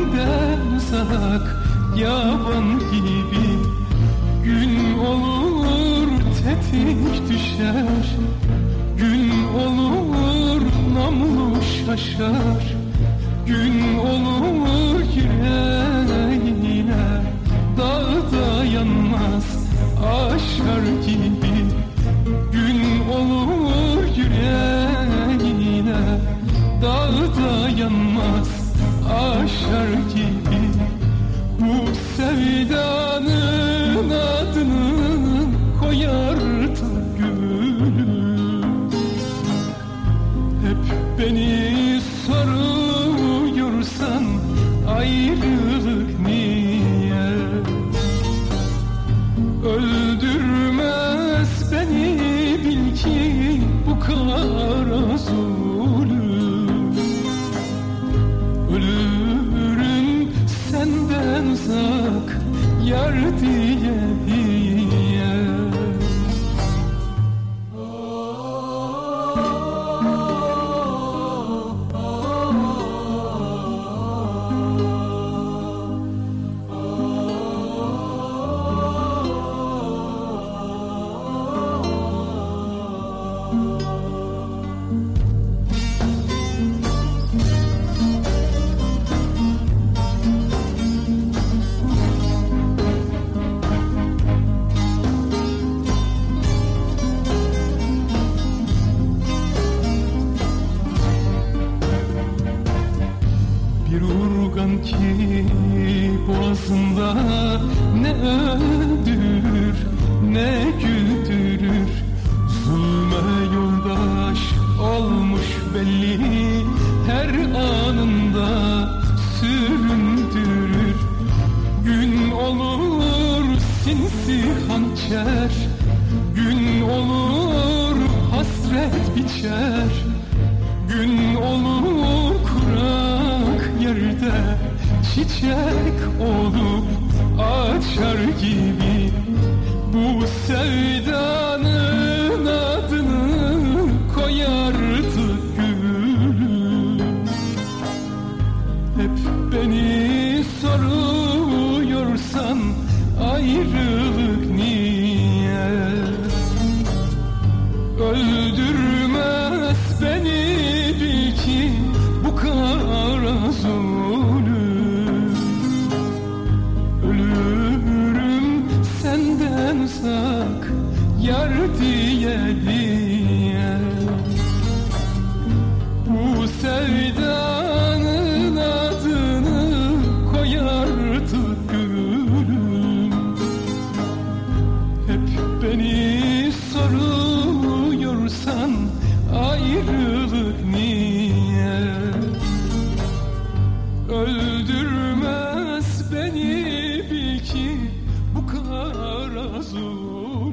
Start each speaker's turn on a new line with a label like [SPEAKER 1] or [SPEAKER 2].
[SPEAKER 1] benden uzak yaban gibi. Gün olur tetik düşer, gün olur namlu şaşar, gün olur yüreğine dağda yanmaz aşar gibi. Gün olur yüreğine dağda yanmaz aşar gibi. Bu sevdanın adını koyardı gülüm. Hep beni soruyorsan ayrılık niye? Öldürmez beni bil ki bu kara zulüm. Ölürüm senden uzak yar diye diye. Bir urgan ki boğazında ne öldürür ne güldürür. Zulme yoldaş olmuş belli, her anında süründürür. Gün olur sinsi hançer, gün olur hasret biçer, gün olur kurak yerde çiçek olup açar gibi. Bu sevdanın adını koyardı gülüm. Hep beni soruyorsan ayrılık niye? Öldürmez beni bil ki bu kara zulüm. Ölürüm senden uzak yar diye diye. Bu sevdanın adını koyardı gülüm. Hep beni soruyorsan ayrılık niye? Öldürmez beni bil ki bu kara zulüm.